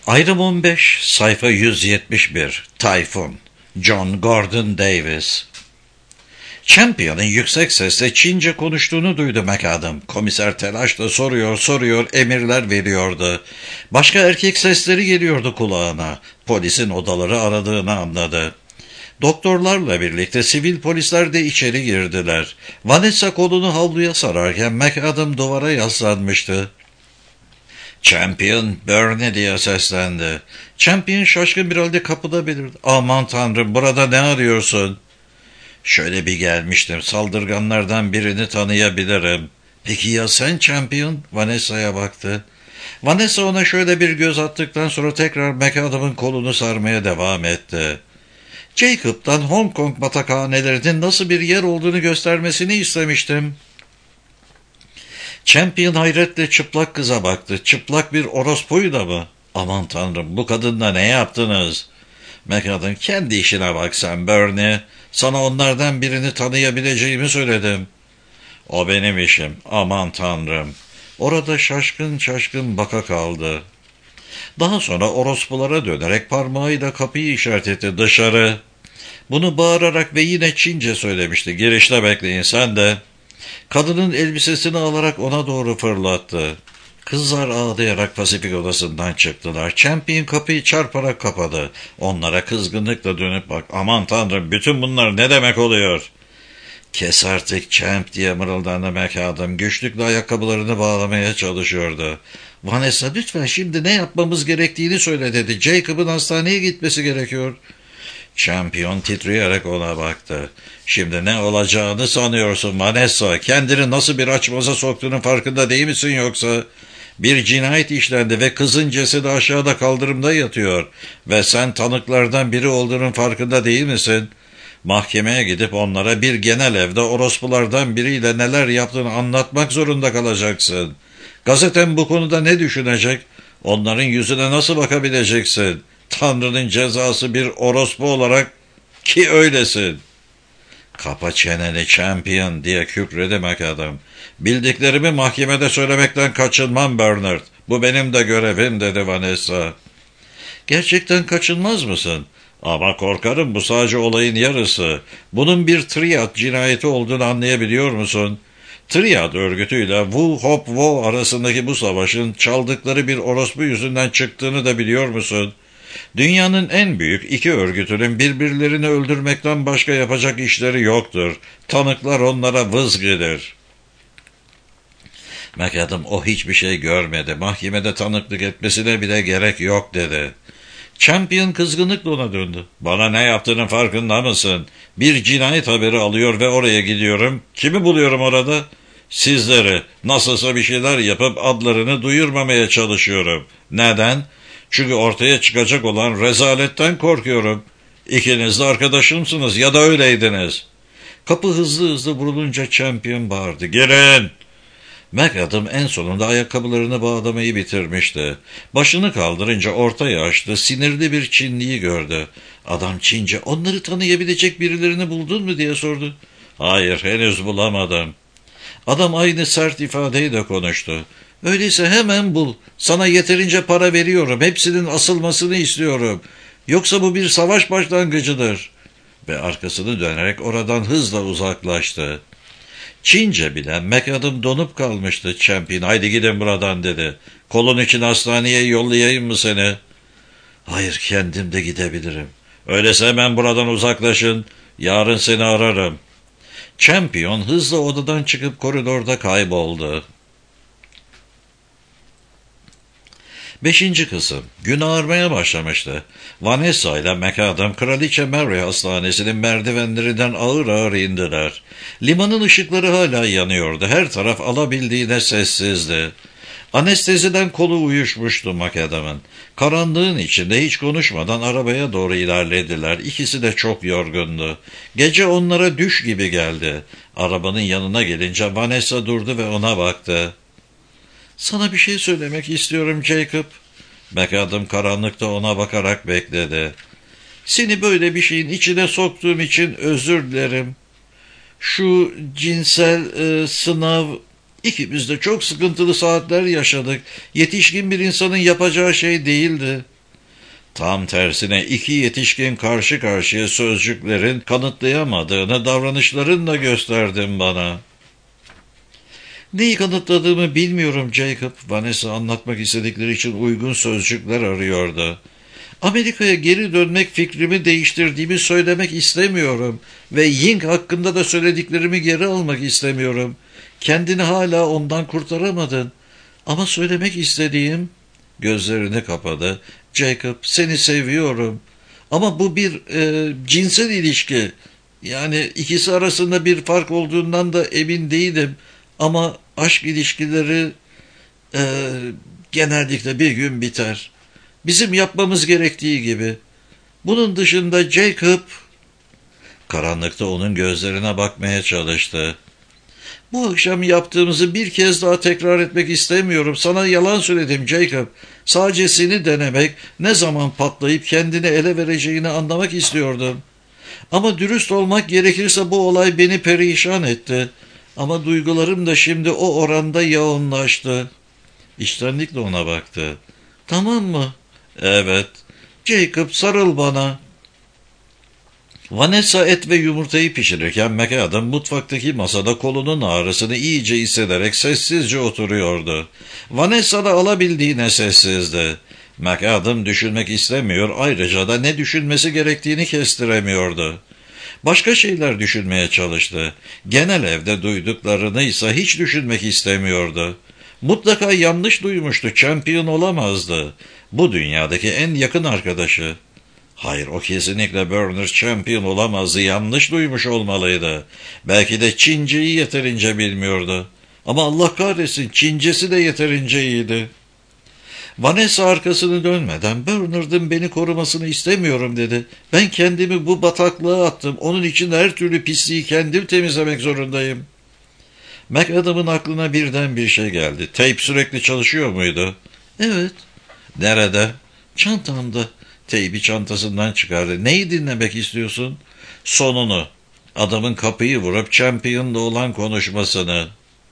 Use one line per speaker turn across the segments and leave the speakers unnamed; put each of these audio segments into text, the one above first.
Ayrım 15, sayfa 171, Tayfun, John Gordon Davis. Champion'ın yüksek sesle Çince konuştuğunu duydu McAdam. Komiser telaşla soruyor, emirler veriyordu. Başka erkek sesleri geliyordu kulağına. Polisin odaları aradığını anladı. Doktorlarla birlikte sivil polisler de içeri girdiler. Vanessa kolunu havluya sararken McAdam duvara yaslanmıştı. "Champion, Bernie," diye seslendi. Champion şaşkın bir halde kapıda belirdi. "Aman tanrım, burada ne arıyorsun?" "Şöyle bir gelmiştim. Saldırganlardan birini tanıyabilirim." "Peki ya sen Champion?" Vanessa'ya baktı. Vanessa ona şöyle bir göz attıktan sonra tekrar McAdam'ın kolunu sarmaya devam etti. "Jacob'tan Hong Kong batakhanelerinin nasıl bir yer olduğunu göstermesini istemiştim." Champion hayretle çıplak kıza baktı. "Çıplak bir orospuydu da mı?" "Aman tanrım, bu kadınla ne yaptınız?" McAdam, "Kendi işine bak sen Bernie. Sana onlardan birini tanıyabileceğimi söyledim." "O benim işim. Aman tanrım." Orada şaşkın baka kaldı. Daha sonra orospulara dönerek parmağıyla kapıyı işaret etti. "Dışarı." Bunu bağırarak ve yine Çince söylemişti. "Girişte bekleyin sen de." Kadının elbisesini alarak ona doğru fırlattı. Kızlar ağlayarak Pasifik odasından çıktılar. Champion kapıyı çarparak kapadı. Onlara kızgınlıkla dönüp bak. "Aman tanrım, bütün bunlar ne demek oluyor?" "Kes artık Champ," diye mırıldandı McAdam. Güçlükle ayakkabılarını bağlamaya çalışıyordu. "Vanessa, lütfen şimdi ne yapmamız gerektiğini söyle," dedi. "Jacob'ın hastaneye gitmesi gerekiyor." Champion titreyerek ona baktı. "Şimdi ne olacağını sanıyorsun Vanessa? Kendini nasıl bir açmaza soktuğunun farkında değil misin yoksa? Bir cinayet işlendi ve kızın cesedi aşağıda kaldırımda yatıyor. Ve sen tanıklardan biri olduğunun farkında değil misin? Mahkemeye gidip onlara bir genel evde orospulardan biriyle neler yaptığını anlatmak zorunda kalacaksın. Gazetem bu konuda ne düşünecek? Onların yüzüne nasıl bakabileceksin? Tanrı'nın cezası bir orospu olarak, ki öylesin." "Kapa çeneni Champion," diye kükredi McAdam. "Bildiklerimi mahkemede söylemekten kaçınmam Bernard. Bu benim de görevim," dedi Vanessa. "Gerçekten kaçınmaz mısın?" "Ama korkarım bu sadece olayın yarısı. Bunun bir triad cinayeti olduğunu anlayabiliyor musun? Triad örgütüyle Wu Hop Wo arasındaki bu savaşın çaldıkları bir orospu yüzünden çıktığını da biliyor musun? Dünyanın en büyük iki örgütünün birbirlerini öldürmekten başka yapacak işleri yoktur. Tanıklar onlara vız gelir." McAdam, "O hiçbir şey görmedi. Mahkemede tanıklık etmesine bile gerek yok," dedi. Champion kızgınlıkla ona döndü. "Bana ne yaptığının farkında mısın? Bir cinayet haberi alıyor ve oraya gidiyorum. Kimi buluyorum orada? Sizleri. Nasılsa bir şeyler yapıp adlarını duyurmamaya çalışıyorum. Neden? Çünkü ortaya çıkacak olan rezaletten korkuyorum. İkiniz de arkadaşımsınız ya da öyleydiniz." Kapı hızlı vurulunca Champion bağırdı. "Girin!" McAdam en sonunda ayakkabılarını bağlamayı bitirmişti. Başını kaldırınca orta yaşlı, sinirli bir Çinliyi gördü. Adam Çince, "Onları tanıyabilecek birilerini buldun mu?" diye sordu. "Hayır, henüz bulamadım." Adam aynı sert ifadeyle konuştu. "Öyleyse hemen bul. Sana yeterince para veriyorum. Hepsinin asılmasını istiyorum. Yoksa bu bir savaş başlangıcıdır." Ve arkasını dönerek oradan hızla uzaklaştı. Çince bilen McAdam donup kalmıştı. Champion, "Haydi gidin buradan," dedi. "Kolun için hastaneye yollayayım mı seni?" "Hayır, kendim de gidebilirim." "Öyleyse hemen buradan uzaklaşın. Yarın seni ararım." Champion hızla odadan çıkıp koridorda kayboldu. 5. kısım. Gün ağarmaya başlamıştı. Vanessa ile McAdam Kraliçe Mary Hastanesi'nin merdivenlerinden ağır indiler. Limanın ışıkları hala yanıyordu. Her taraf alabildiğine sessizdi. Anesteziden kolu uyuşmuştu McAdam'ın. Karanlığın içinde hiç konuşmadan arabaya doğru ilerlediler. İkisi de çok yorgundu. Gece onlara düş gibi geldi. Arabanın yanına gelince Vanessa durdu ve ona baktı. "Sana bir şey söylemek istiyorum Jacob." McAdam karanlıkta ona bakarak bekledi. "Seni böyle bir şeyin içine soktuğum için özür dilerim. Şu cinsel sınav, ikimiz de çok sıkıntılı saatler yaşadık. Yetişkin bir insanın yapacağı şey değildi." Tam tersine iki yetişkin karşı karşıya sözcüklerin kanıtlayamadığını davranışlarınla gösterdin bana. Neyi kanıtladığımı bilmiyorum Jacob. Vanessa anlatmak istedikleri için uygun sözcükler arıyordu. Amerika'ya geri dönmek fikrimi değiştirdiğimi söylemek istemiyorum. Ve Ying hakkında da söylediklerimi geri almak istemiyorum. Kendini hala ondan kurtaramadın. Ama söylemek istediğim... Gözlerini kapadı. Jacob, seni seviyorum. Ama bu bir cinsel ilişki. Yani ikisi arasında bir fark olduğundan da emin değilim. Ama aşk ilişkileri e, genellikle bir gün biter. Bizim yapmamız gerektiği gibi. Bunun dışında Jacob... Karanlıkta onun gözlerine bakmaya çalıştı. Bu akşam yaptığımızı bir kez daha tekrar etmek istemiyorum. Sana yalan söyledim Jacob. Sadece seni denemek, ne zaman patlayıp kendini ele vereceğini anlamak istiyordum. Ama dürüst olmak gerekirse bu olay beni perişan etti. Ama duygularım da şimdi o oranda yoğunlaştı. İçtenlikle ona baktı. Tamam mı? Evet. Jacob, sarıl bana. Vanessa et ve yumurtayı pişirirken McAdam mutfaktaki masada kolunun ağrısını iyice hissederek sessizce oturuyordu. Vanessa da alabildiğine sessizdi. McAdam düşünmek istemiyor, ayrıca da ne düşünmesi gerektiğini kestiremiyordu. Başka şeyler düşünmeye çalıştı. Genel evde duyduklarını ise hiç düşünmek istemiyordu. Mutlaka yanlış duymuştu, şampiyon olamazdı. Bu dünyadaki en yakın arkadaşı. Hayır, o kesinlikle Burns şampiyon olamazdı, yanlış duymuş olmalıydı. Belki de Çince'yi yeterince bilmiyordu. Ama Allah kahretsin, Çincesi de yeterince iyiydi. Vanessa arkasını dönmeden Bernard'ın beni korumasını istemiyorum dedi. Ben kendimi bu bataklığa attım. Onun için her türlü pisliği kendim temizlemek zorundayım. McAdam'ın aklına birden bir şey geldi. Tape sürekli çalışıyor muydu? Evet. Nerede? Çantamda. Teybi çantasından çıkardı. Neyi dinlemek istiyorsun? Sonunu. Adamın kapıyı vurup Champion'la olan konuşmasını.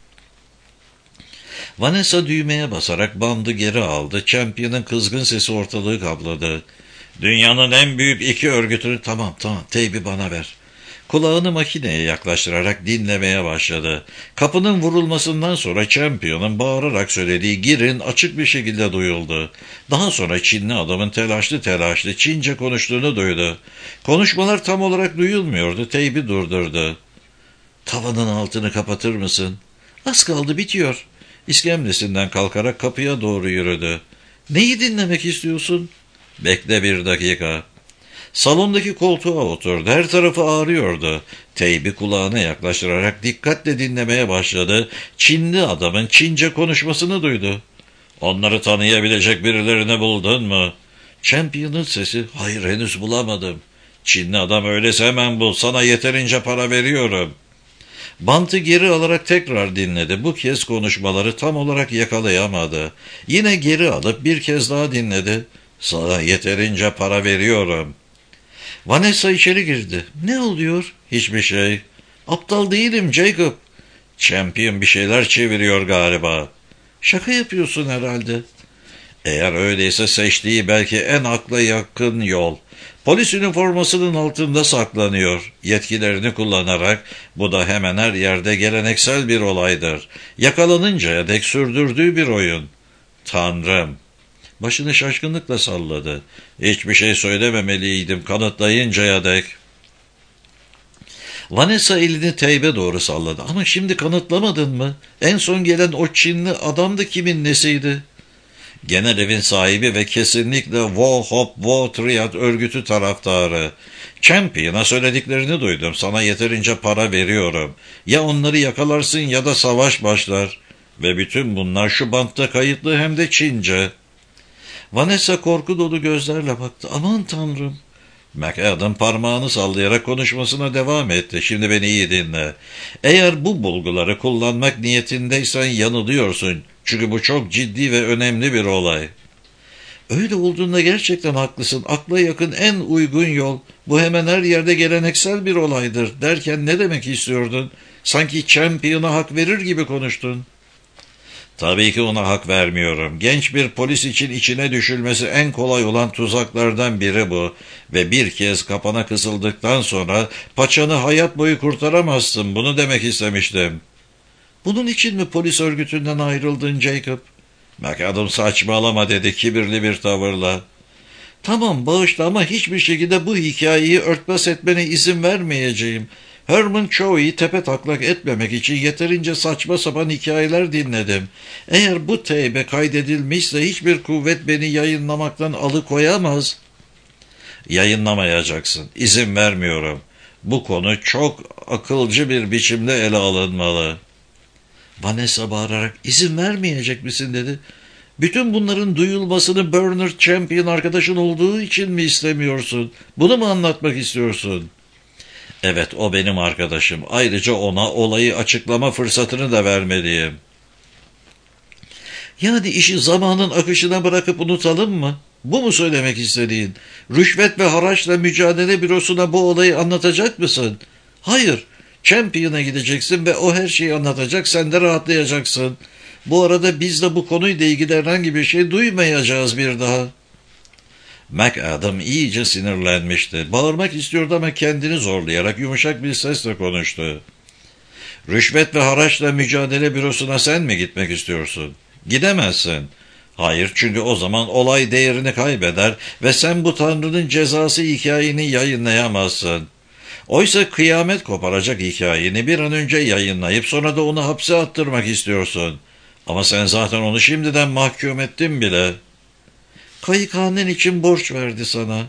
Vanessa düğmeye basarak bandı geri aldı. Champion'ın kızgın sesi ortalığı kapladı. Dünyanın en büyük iki örgütünü... Tamam, teybi bana ver. Kulağını makineye yaklaştırarak dinlemeye başladı. Kapının vurulmasından sonra Champion'ın bağırarak söylediği girin açık bir şekilde duyuldu. Daha sonra Çinli adamın telaşlı Çince konuştuğunu duydu. Konuşmalar tam olarak duyulmuyordu. Teybi durdurdu. Tavanın altını kapatır mısın? Az kaldı, bitiyor. İskemlesinden kalkarak kapıya doğru yürüdü. Neyi dinlemek istiyorsun? Bekle bir dakika. Salondaki koltuğa oturdu. Her tarafı ağrıyordu. Teybi kulağına yaklaştırarak dikkatle dinlemeye başladı. Çinli adamın Çince konuşmasını duydu. Onları tanıyabilecek birilerini buldun mu? Champion'ın sesi, hayır henüz bulamadım. Çinli adam, öyleyse hemen bul, sana yeterince para veriyorum. Bantı geri alarak tekrar dinledi. Bu kez konuşmaları tam olarak yakalayamadı. Yine geri alıp bir kez daha dinledi. Sana yeterince para veriyorum. Vanessa içeri girdi. Ne oluyor? Hiçbir şey. Aptal değilim Jacob. Champion bir şeyler çeviriyor galiba. Şaka yapıyorsun herhalde. Eğer öyleyse seçtiği belki en akla yakın yol. Polis üniformasının altında saklanıyor. Yetkilerini kullanarak, bu da hemen her yerde geleneksel bir olaydır. Yakalanıncaya dek sürdürdüğü bir oyun. Tanrım! Başını şaşkınlıkla salladı. Hiçbir şey söylememeliydim kanıtlayıncaya dek. Vanessa elini teybe doğru salladı. Ama şimdi kanıtlamadın mı? En son gelen o Çinli adam da kimin nesiydi? Genel evin sahibi ve kesinlikle Wo Hop Wo Triad örgütü taraftarı. Champion'a söylediklerini duydum. Sana yeterince para veriyorum. Ya onları yakalarsın ya da savaş başlar. Ve bütün bunlar şu bantta kayıtlı, hem de Çince. Vanessa korku dolu gözlerle baktı. Aman tanrım. McAdam parmağını sallayarak konuşmasına devam etti. Şimdi beni iyi dinle. Eğer bu bulguları kullanmak niyetindeysen yanılıyorsun. Çünkü bu çok ciddi ve önemli bir olay. Öyle olduğunda gerçekten haklısın. Akla yakın en uygun yol. Bu hemen her yerde geleneksel bir olaydır. Derken ne demek istiyordun? Sanki Champion'a hak verir gibi konuştun. Tabii ki ona hak vermiyorum. Genç bir polis için içine düşülmesi en kolay olan tuzaklardan biri bu. Ve bir kez kapana kısıldıktan sonra paçanı hayat boyu kurtaramazsın. Bunu demek istemiştim. Bunun için mi polis örgütünden ayrıldın Jacob? McAdam saçmalama dedi kibirli bir tavırla. Tamam bağışla ama hiçbir şekilde bu hikayeyi örtbas etmene izin vermeyeceğim. Herman Choey'i tepetaklak etmemek için yeterince saçma sapan hikayeler dinledim. Eğer bu teybe kaydedilmişse hiçbir kuvvet beni yayınlamaktan alıkoyamaz. Yayınlamayacaksın. İzin vermiyorum. Bu konu çok akılcı bir biçimde ele alınmalı. Vanessa bağırarak izin vermeyecek misin dedi. Bütün bunların duyulmasını Bernard Champion arkadaşın olduğu için mi istemiyorsun? Bunu mu anlatmak istiyorsun? Evet, o benim arkadaşım. Ayrıca ona olayı açıklama fırsatını da vermeliyim. Yani işi zamanın akışına bırakıp unutalım mı? Bu mu söylemek istediğin? Rüşvet ve haraçla mücadele bürosuna bu olayı anlatacak mısın? Hayır, Champion'a gideceksin ve o her şeyi anlatacak, sen de rahatlayacaksın. Bu arada biz de bu konuyla ilgili herhangi bir şey duymayacağız bir daha. McAdam iyice sinirlenmişti. Bağırmak istiyordu ama kendini zorlayarak yumuşak bir sesle konuştu. Rüşvet ve haraçla mücadele bürosuna sen mi gitmek istiyorsun? Gidemezsin. Hayır, çünkü o zaman olay değerini kaybeder ve sen bu Tanrı'nın cezası hikayeni yayınlayamazsın. Oysa kıyamet koparacak hikayeni bir an önce yayınlayıp sonra da onu hapse attırmak istiyorsun. Ama sen zaten onu şimdiden mahkum ettin bile. Kayıkhanen için borç verdi sana.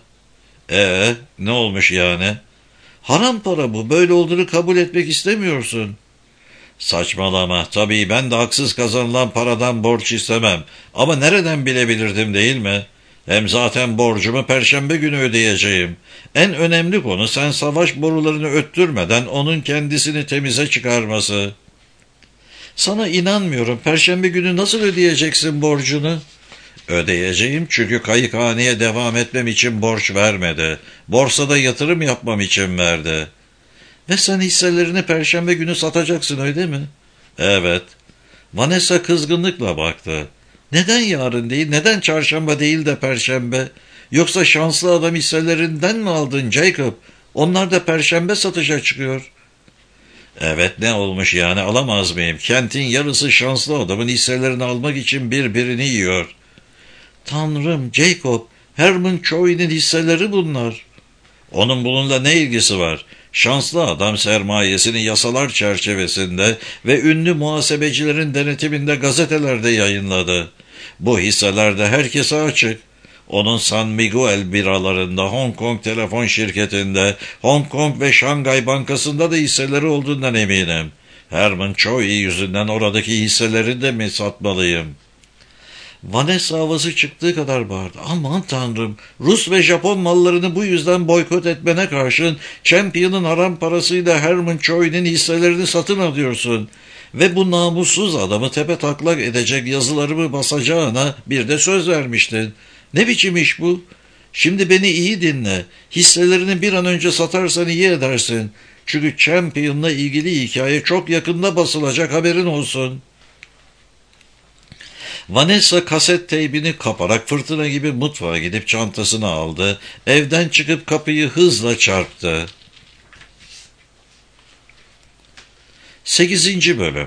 Ne olmuş yani? Haram para bu, böyle olduğunu kabul etmek istemiyorsun. Saçmalama, tabii ben de haksız kazanılan paradan borç istemem. Ama nereden bilebilirdim değil mi? Hem zaten borcumu perşembe günü ödeyeceğim. En önemli konu sen savaş borularını öttürmeden onun kendisini temize çıkarması. Sana inanmıyorum. Perşembe günü nasıl ödeyeceksin borcunu? Ödeyeceğim çünkü kayıkhaneye devam etmem için borç vermedi. Borsada yatırım yapmam için verdi. Ve sen hisselerini perşembe günü satacaksın öyle mi? Evet. Vanessa kızgınlıkla baktı. Neden yarın değil, neden çarşamba değil de perşembe? Yoksa şanslı adam hisselerinden mi aldın Jacob? Onlar da perşembe satışa çıkıyor. Evet, ne olmuş yani, alamaz mıyım? Kentin yarısı şanslı adamın hisselerini almak için birbirini yiyor. Tanrım Jacob, Herman Choey'nin hisseleri bunlar. Onun bununla ne ilgisi var? Şanslı adam sermayesini yasalar çerçevesinde ve ünlü muhasebecilerin denetiminde gazetelerde yayınladı. Bu hisseler de herkese açık. Onun San Miguel biralarında, Hong Kong telefon şirketinde, Hong Kong ve Şangay Bankası'nda da hisseleri olduğundan eminim. Herman Choey yüzünden oradaki hisseleri de mi satmalıyım? Vanessa havası çıktığı kadar bağırdı. Aman tanrım, Rus ve Japon mallarını bu yüzden boykot etmene karşın Champion'ın haram parasıyla Herman Choey'nin hisselerini satın alıyorsun. Ve bu namussuz adamı tepetaklak edecek yazılarımı basacağına bir de söz vermiştin. Ne biçim iş bu? Şimdi beni iyi dinle. Hisselerini bir an önce satarsan iyi edersin. Çünkü Champion'la ilgili hikaye çok yakında basılacak, haberin olsun. Vanessa kaset teybini kaparak fırtına gibi mutfağa gidip çantasını aldı. Evden çıkıp kapıyı hızla çarptı. 8. Bölüm.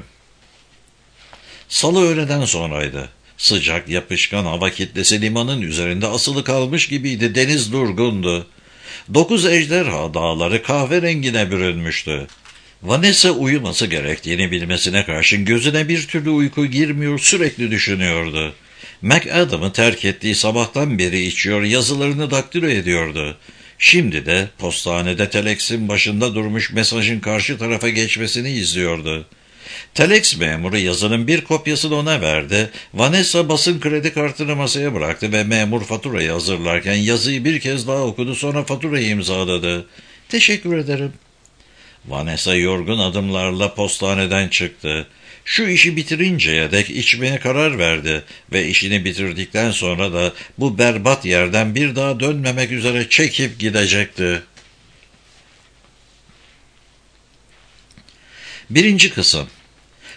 Salı öğleden sonraydı. Sıcak, yapışkan hava kitlesi limanın üzerinde asılı kalmış gibiydi. Deniz durgundu. 9 ejderha dağları kahverengine bürünmüştü. Vanessa uyuması gerektiğini bilmesine karşın gözüne bir türlü uyku girmiyor, sürekli düşünüyordu. McAdam'ı terk ettiği sabahtan beri içiyor, yazılarını daktilo ediyordu. Şimdi de postanede telexin başında durmuş mesajın karşı tarafa geçmesini izliyordu. Telex memuru yazının bir kopyasını ona verdi. Vanessa basın kredi kartını masaya bıraktı ve memur faturayı hazırlarken yazıyı bir kez daha okudu, sonra faturayı imzaladı. Teşekkür ederim. Vanessa yorgun adımlarla postaneden çıktı. Şu işi bitirinceye dek içmeye karar verdi ve işini bitirdikten sonra da bu berbat yerden bir daha dönmemek üzere çekip gidecekti. 1. Kısım.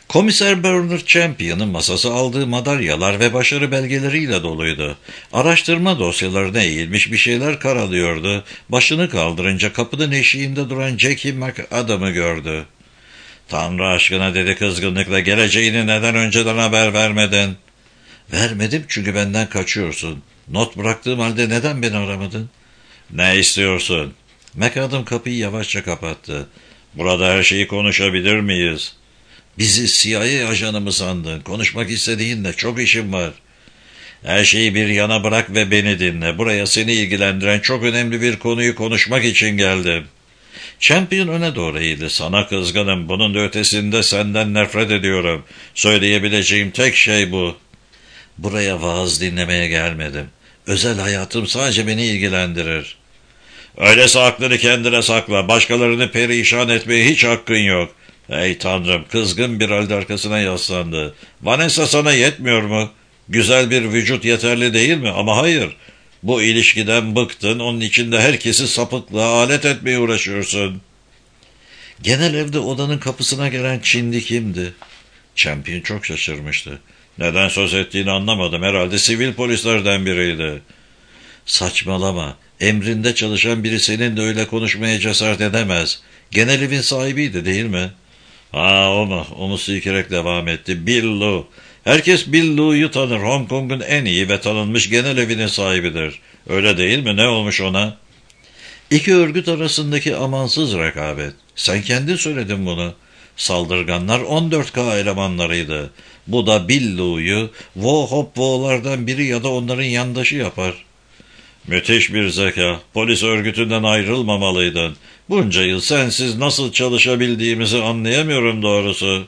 Komiser Bernard Champion'ın masası aldığı madalyalar ve başarı belgeleriyle doluydu. Araştırma dosyalarına eğilmiş bir şeyler karalıyordu. Başını kaldırınca kapının eşiğinde duran Jackie McAdam'ı gördü. "Tanrı aşkına," dedi kızgınlıkla, "geleceğini neden önceden haber vermedin?" "Vermedim çünkü benden kaçıyorsun. Not bıraktığım halde neden beni aramadın?" "Ne istiyorsun?" McAdam kapıyı yavaşça kapattı. "Burada her şeyi konuşabilir miyiz?" "Bizi CIA ajanı mı sandın? Konuşmak istediğinle çok işim var." "Her şeyi bir yana bırak ve beni dinle. Buraya seni ilgilendiren çok önemli bir konuyu konuşmak için geldim." Champion öne doğru eğildi. "Sana kızgınım. Bunun da ötesinde senden nefret ediyorum. Söyleyebileceğim tek şey bu." "Buraya vaaz dinlemeye gelmedim. Özel hayatım sadece beni ilgilendirir." "Öyleyse aklını kendine sakla. Başkalarını perişan etmeye hiç hakkın yok." "Ey Tanrım," kızgın bir halde arkasına yaslandı. "Vanessa sana yetmiyor mu? Güzel bir vücut yeterli değil mi? Ama hayır. Bu ilişkiden bıktın, onun içinde herkesi sapıklığa alet etmeye uğraşıyorsun." Genel evde odanın kapısına gelen Çinli kimdi? Champion çok şaşırmıştı. "Neden söz ettiğini anlamadım. Herhalde sivil polislerden biriydi." "Saçmalama. Emrinde çalışan biri seninle öyle konuşmaya cesaret edemez. Genel evin sahibiydi değil mi?" "Ha, o mu?" Onu silkerek devam etti. "Bill Lu. Herkes Bill Lu'yu tanır. Hong Kong'un en iyi ve tanınmış genel evinin sahibidir. Öyle değil mi? Ne olmuş ona?" "İki örgüt arasındaki amansız rekabet. Sen kendin söyledin bunu. Saldırganlar 14K elemanlarıydı. Bu da Bill Lu'yu Wo Hop Wo'lardan biri ya da onların yandaşı yapar." "Müthiş bir zeka. Polis örgütünden ayrılmamalıydın. Bunca yıl sensiz nasıl çalışabildiğimizi anlayamıyorum doğrusu."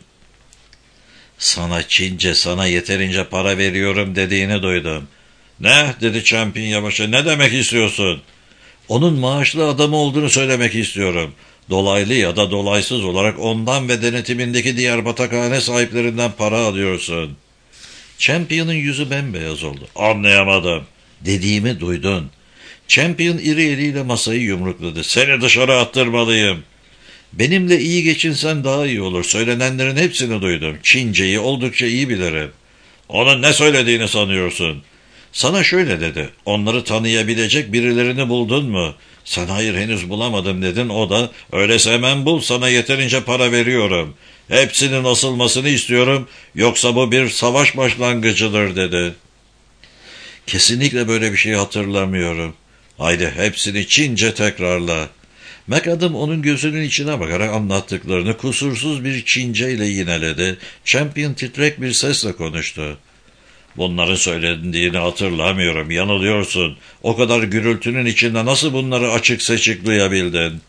"Sana Çince, sana yeterince para veriyorum dediğini duydum." "Ne?" dedi Champion yavaşça. "Ne demek istiyorsun?" "Onun maaşlı adamı olduğunu söylemek istiyorum. Dolaylı ya da dolaysız olarak ondan ve denetimindeki diğer batakhane sahiplerinden para alıyorsun." Champion'ın yüzü bembeyaz oldu. "Anlayamadım." "Dediğimi duydun." Champion iri eliyle masayı yumrukladı. "Seni dışarı attırmalıyım." "Benimle iyi geçinsen daha iyi olur. Söylenenlerin hepsini duydum. Çinceyi oldukça iyi bilirim." "Onun ne söylediğini sanıyorsun?" "Sana şöyle dedi. Onları tanıyabilecek birilerini buldun mu?" "Sen hayır henüz bulamadım dedin. O da öyleyse hemen bul, sana yeterince para veriyorum. Hepsinin asılmasını istiyorum, yoksa bu bir savaş başlangıcıdır" dedi. "Kesinlikle böyle bir şey hatırlamıyorum." "Haydi hepsini Çince tekrarla." McAdam onun gözünün içine bakarak anlattıklarını kusursuz bir Çince ile yineledi. Champion titrek bir sesle konuştu. "Bunları söylediğini hatırlamıyorum. Yanılıyorsun. O kadar gürültünün içinde nasıl bunları açık seçik duyabildin?"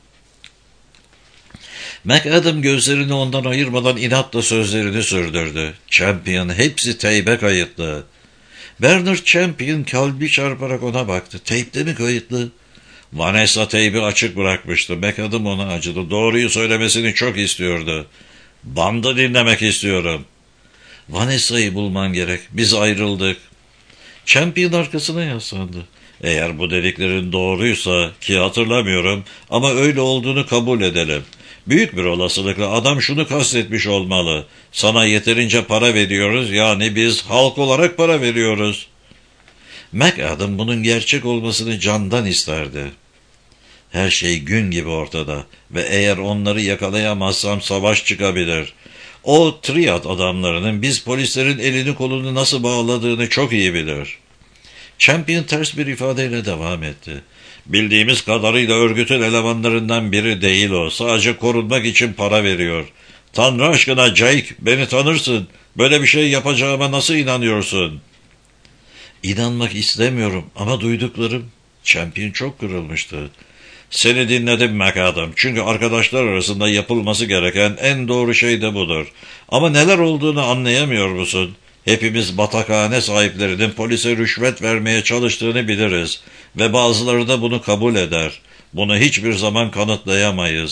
McAdam gözlerini ondan ayırmadan inatla sözlerini sürdürdü. "Champion, hepsi teybe kayıtlı." Bernard Champion kalbi çarparak ona baktı. "Teypte mi kayıtlı?" "Vanessa teybi açık bırakmıştı." McAdam ona acıdı. "Doğruyu söylemesini çok istiyordu." "Bandı dinlemek istiyorum." "Vanessa'yı bulman gerek. Biz ayrıldık." Champion arkasına yaslandı. "Eğer bu dediklerin doğruysa, ki hatırlamıyorum ama öyle olduğunu kabul edelim. Büyük bir olasılıkla adam şunu kastetmiş olmalı. Sana yeterince para veriyoruz, yani biz halk olarak para veriyoruz." McAdam bunun gerçek olmasını candan isterdi. "Her şey gün gibi ortada ve eğer onları yakalayamazsam savaş çıkabilir. O triad adamlarının biz polislerin elini kolunu nasıl bağladığını çok iyi bilir." Champion ters bir ifadeyle devam etti. "Bildiğimiz kadarıyla örgütün elemanlarından biri değil o. Sadece korunmak için para veriyor. Tanrı aşkına Jake, beni tanırsın. Böyle bir şey yapacağıma nasıl inanıyorsun?" "İnanmak istemiyorum ama duyduklarım..." Champion çok kırılmıştı. "Seni dinledim McAdam. Çünkü arkadaşlar arasında yapılması gereken en doğru şey de budur. Ama neler olduğunu anlayamıyor musun? Hepimiz batakhane sahiplerinin polise rüşvet vermeye çalıştığını biliriz. Ve bazıları da bunu kabul eder. Bunu hiçbir zaman kanıtlayamayız.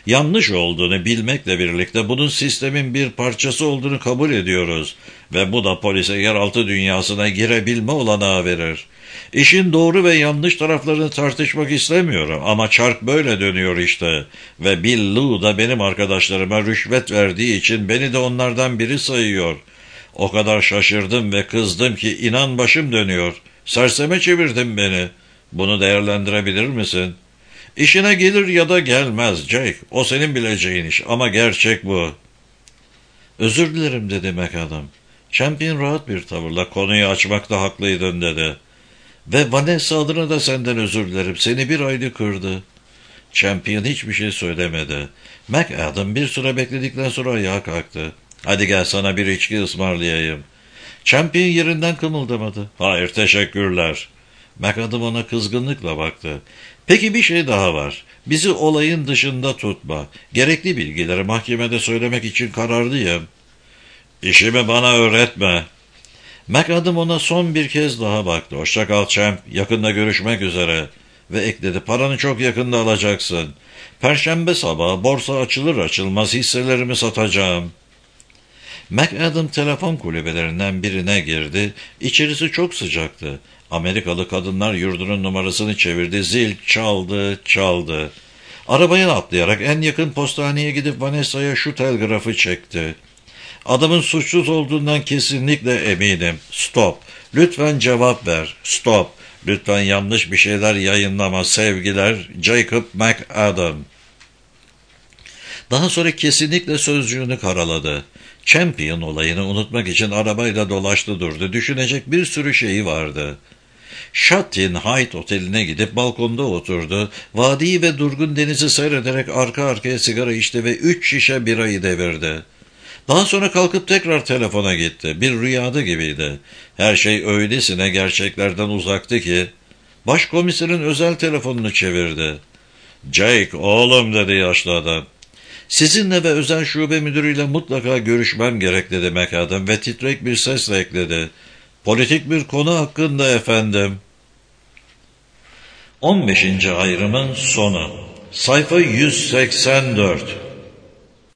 Yanlış olduğunu bilmekle birlikte bunun sistemin bir parçası olduğunu kabul ediyoruz ve bu da polise yeraltı dünyasına girebilme olanağı verir. İşin doğru ve yanlış taraflarını tartışmak istemiyorum ama çark böyle dönüyor işte ve Bill Lou da benim arkadaşlarıma rüşvet verdiği için beni de onlardan biri sayıyor. O kadar şaşırdım ve kızdım ki inan başım dönüyor. Serseme çevirdin beni. Bunu değerlendirebilir misin? İşine gelir ya da gelmez Jake. O senin bileceğin iş ama gerçek bu. Özür dilerim dedi McAdam. Champion rahat bir tavırla konuyu açmakta haklıydın dedi. Ve Vanessa adına da senden özür dilerim. Seni bir aydı kırdı. Champion hiçbir şey söylemedi. McAdam bir süre bekledikten sonra ayağa kalktı. Hadi gel sana bir içki ısmarlayayım. Champion yerinden kımıldamadı. Hayır teşekkürler. McAdam ona kızgınlıkla baktı. Peki bir şey daha var. Bizi olayın dışında tutma. Gerekli bilgileri mahkemede söylemek için kararlıyım. İşimi bana öğretme. McAdam ona son bir kez daha baktı. Hoşça kal Champ. Yakında görüşmek üzere. Ve ekledi. Paranı çok yakında alacaksın. Perşembe sabahı borsa açılır açılmaz hisselerimi satacağım. McAdam telefon kulübelerinden birine girdi. İçerisi çok sıcaktı. Amerikalı kadınlar yurdunun numarasını çevirdi. Zil çaldı. Arabaya atlayarak en yakın postaneye gidip Vanessa'ya şu telgrafı çekti. Adamın suçsuz olduğundan kesinlikle eminim. Stop. Lütfen cevap ver. Stop. Lütfen yanlış bir şeyler yayınlama. Sevgiler. Jacob McAdam. Daha sonra kesinlikle sözcüğünü karaladı. Champion olayını unutmak için arabayla dolaştı durdu. Düşünecek bir sürü şeyi vardı. Shatin Heights oteline gidip balkonda oturdu. Vadiyi ve durgun denizi seyrederek arka arkaya sigara içti ve 3 şişe birayı devirdi. Daha sonra kalkıp tekrar telefona gitti. Bir rüyada gibiydi. Her şey öylesine gerçeklerden uzaktı ki başkomiserin özel telefonunu çevirdi. Jake oğlum dedi yaşlı adam. Sizinle ve özel şube müdürüyle mutlaka görüşmem gerek dedi McAdam ve titrek bir sesle ekledi. Politik bir konu hakkında efendim. 15. ayrımın sonu. Sayfa 184.